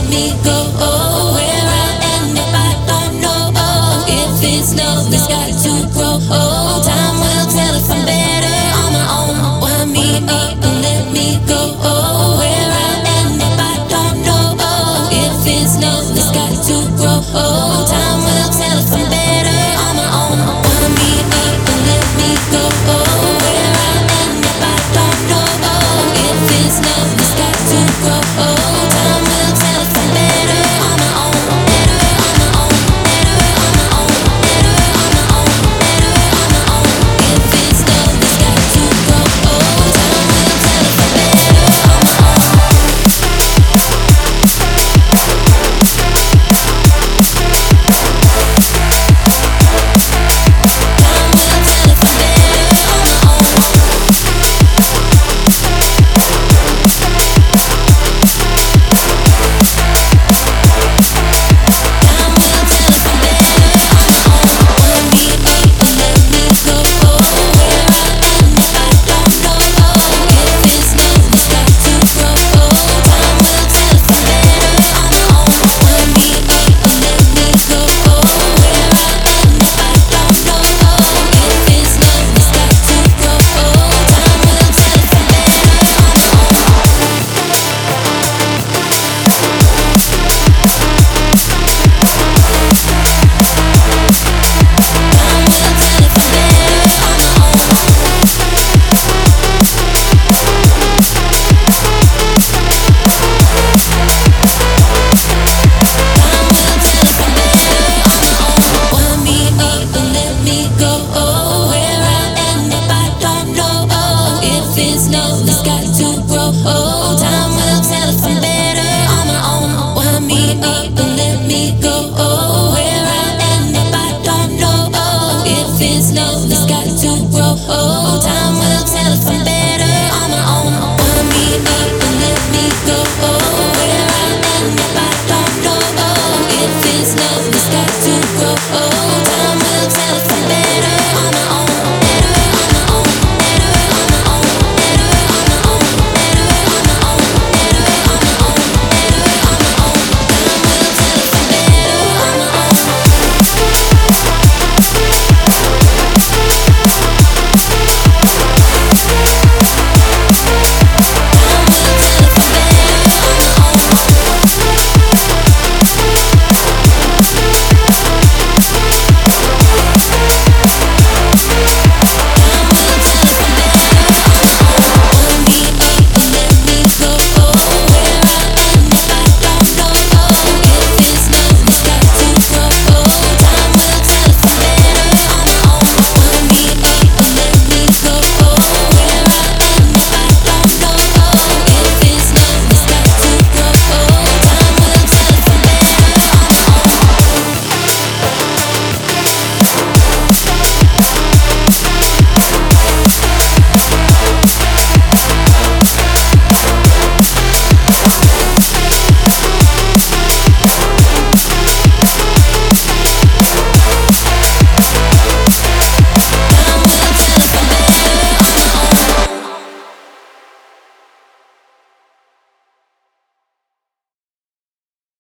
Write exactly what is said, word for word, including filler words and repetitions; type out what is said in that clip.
me go. Oh, where I am if I don't know. Oh, if it's love, it's got to grow. Oh, time will tell if I'm better on my own. Wind me up and let me go. Oh, where I am if I don't know. Oh, if it's love, it's got to grow. Oh, time will tell if I'm better on my own. Wind me up and let me go. Oh, where I am if I don't know. Oh, if it's love, it's got to grow. Oh, time will tell if I'm better on my own. Better on my own. Better on my own. Better on my own. Better on my own. If it's love, it's got to grow. Oh, time will tell if I'm better on my own. Time will tell if I'm better on my own. Time will tell if I'm better on my own. Wind me up and let me go. Oh, where I am if I don't know. Oh, if it's love, it's got to grow. Oh, time will tell if I'm better on my own. Wind me up and let me go. Oh, where I am if I don't know. Oh, if it's love, it's got to grow. Oh, time will tell if I'm better on my own. Time will tell if I'm better on my own. Time will tell if I'm better on my own. Wind me up and let me go. Oh, where I am if I don't know. Oh, if it's love, it's got to grow. Oh, time will tell if I'm better on my own. Wind me up and let me go. Oh, where I am if I don't know. Oh, if it's love, it's got to grow. Oh, time will tell if I'm better.